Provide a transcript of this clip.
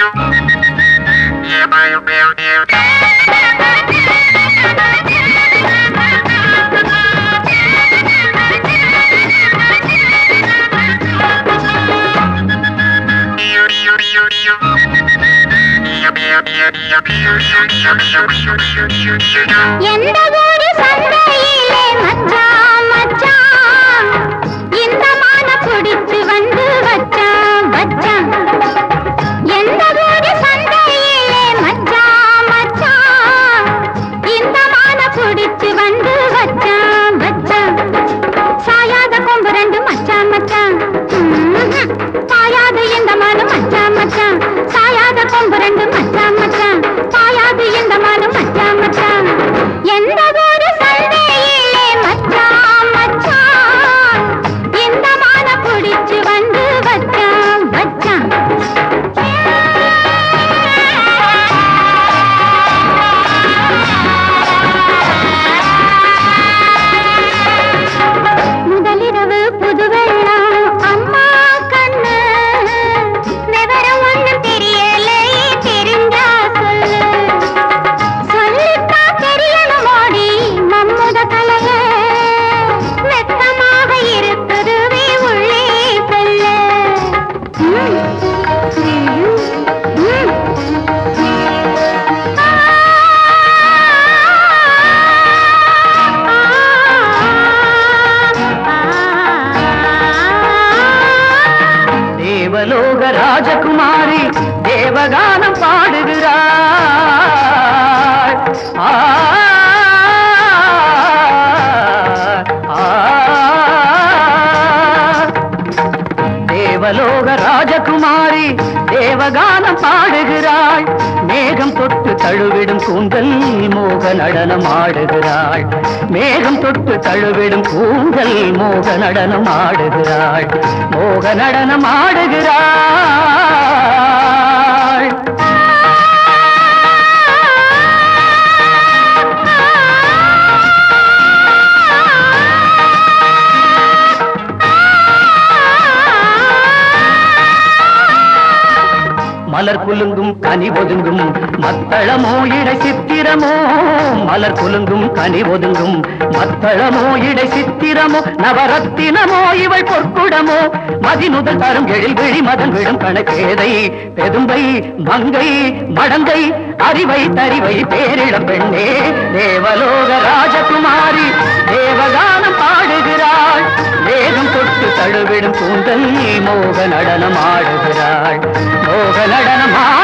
எந்த ஊரு சந்தையிலே மச்சான் மச்சான் இந்த மான குடிச்சு வந்து வச்சான் வச்சான். எந்த ஊரு சந்தையிலே மச்சான் மச்சான் இந்த மான குடிச்சு வந்து வச்சான் வச்சான். சாயாத கொம்பு ரெண்டு மச்சான் மச்சான், பாயாது இந்த மானு மச்சான் மச்சான். சாயாத கொம்பு ரெண்டு மச்சான் மச்சான், பாயாது இந்த மானு மச்சான் மச்சான். எந்த ஊரு சந்தையிலே மச்சான் மச்சான் இந்த மான குடிச்சு வந்து வச்சான் வச்சான். முதலிரவு புது வெள்ளம் அம்மா கண்ணு, விவரம் ஒண்ணும் தெரியலையே தெரிஞ்சா சொல்லு. சொல்லித்தா தெரியணும் ஓடி நம்முத கலைய, வெக்கமாக இருக்குதுவே உள்ளே செல்ல. தேவலோக ராஜகுமாரி தேவகானம் பாடுகிறாள். தேவலோக ராஜகுமாரி தேவகானம் பாடுகிறாள். மேகம் தொட்டு தழுவிடும் கூந்தல் மோக நடனம் ஆடுகிறாள். மேகம் தொட்டு தழுவிடும் கூந்தல் மோக நடனம் ஆடுகிறாள். மோக நடனம் ஆடுகிறாள். மலர் குலுங்கும் கனி ஒதுங்கும் மத்தளமோ இடை சித்திரமோ. மலர் குலுங்கும் கனி ஒதுங்கும் மத்தளமோ இடை சித்திரமோ. நவரத்தினமோ இவள் பொற்குடமோ. மதிமுதல் தரும் எழில் விழி மதன் விடும் கணக்கேதை பெதும்பை மங்கை மடங்கை அறிவை தறிவை பேரிடம் பெண்ணே. தேவலோக ராஜகுமாரி தேவகானம் பாடுகிறாள். வேகம் தொட்டு தழுவிடும் கூந்தல் மோக நடனம் ஆடுகிறாள். மோக நடனம்